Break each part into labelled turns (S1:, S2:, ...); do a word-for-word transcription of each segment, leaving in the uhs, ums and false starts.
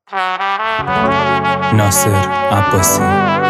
S1: ناصر عباسی،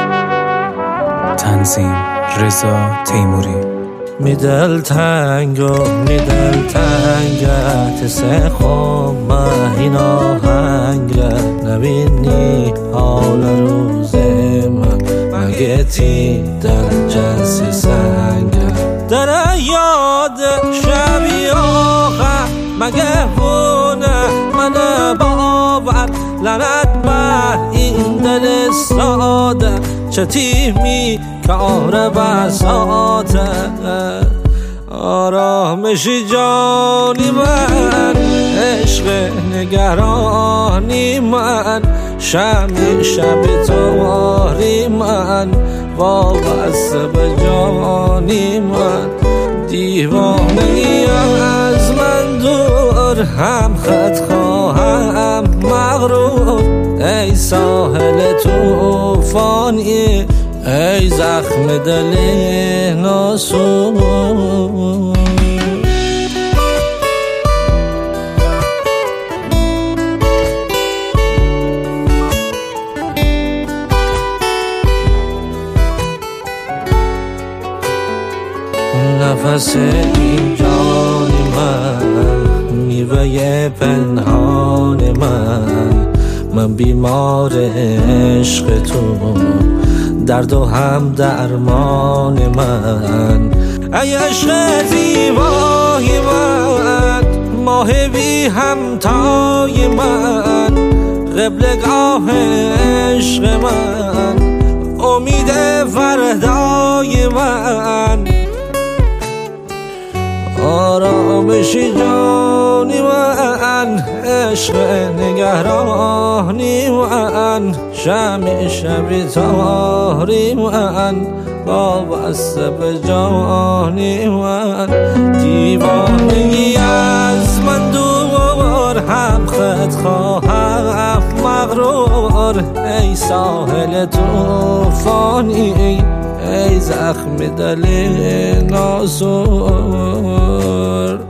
S1: تنظیم رضا تیموری.
S2: می دل تنگ و می دل تنگت سخم مهین آهنگت نبینی حال روز من مگه تی دل جنسی سنگت در یاد شبی آخر مگه بونه من باور لعنت بر این دل ساده چه تیمی کار بساته آرامشی جانی من عشق نگرانی من شمی شب تاری من وابسته به جانی من دیوانه ای از من دور هم خط خواهم مغرور ای ساحل توفانی ای زخم دل ناسور نفس این جان من میوه پنهان من من بیمار عشق تو درد و هم درمان من ای عشق زیبای من ماه بی همتای من قبلگاه عشق من امید فردای من آرامشی جانی من عشق نگرانی من شمی شبی تاری من وابسته به جانی من دیوانگی از من دور هم خط خواهم مغرور ای ساحل توفانی ای زخم دل ناسور